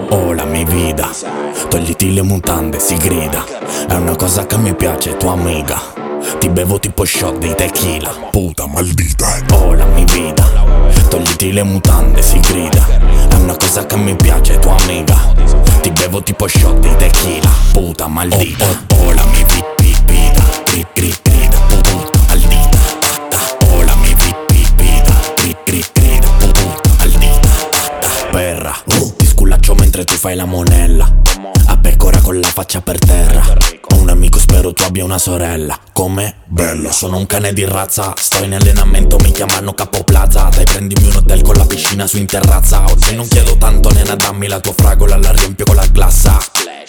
Oh la mia vita, togliti le mutande, si grida. È una cosa che mi piace, tua amica. Ti bevo tipo shot di tequila, puta maldita. Oh la mia vita, togliti le mutande, si grida. È una cosa che mi piace, tua amica. Ti bevo tipo shot di tequila, puta maldita. Oh la mia vita, grida, puta maldita. Oh la mia vita, grida, puta maldita. Perra, ti sculaccio mentre tu fai la monella. A pecora con la faccia per terra. Ho un amico, spero tu abbia una sorella. Come? Bello, sono un cane di razza. Sto in allenamento, mi chiamano Capo Plaza. Dai, prendimi un hotel con la piscina su in terrazza. Oggi non chiedo tanto, nena, dammi la tua fragola, la riempio con la glassa.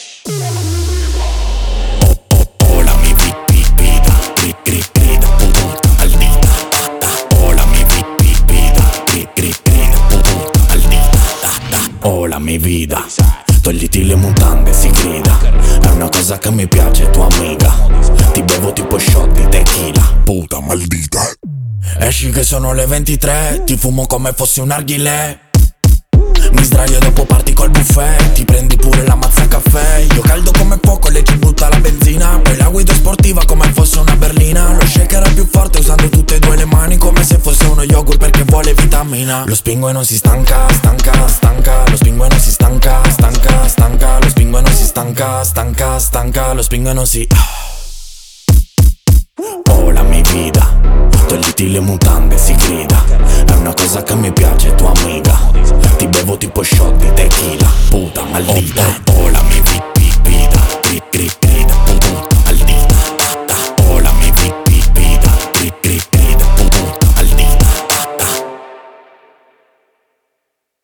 Oh la mia vita, grida, puta maldita. Oh la mia vita, grida, puta maldita. Oh la mia vita, togliti le mutande, si grida. È una cosa che mi piace, tua amica. Ti bevo tipo shot di tequila, puta maldita. Esci che sono le 23, ti fumo come fossi un narghilè. Mi sdraio e dopo parti col buffet. Ti prendi pure la mazza caffè. Io caldo come fuoco, lei ci butta la benzina. Poi la guido sportiva come fosse una berlina. Lo shaker è più forte usando tutte e due le mani, come se fosse uno yogurt perché vuole vitamina. Lo spingo e non si stanca. Lo spingo e non si stanca. Lo spingo e non si stanca. Lo spingo e non si... Oh la mia vita, togliti le mutande, si grida. È una cosa che mi piace, tua amica. Ti bevo tipo shot di tequila, puta maldita. Oh la mia vita,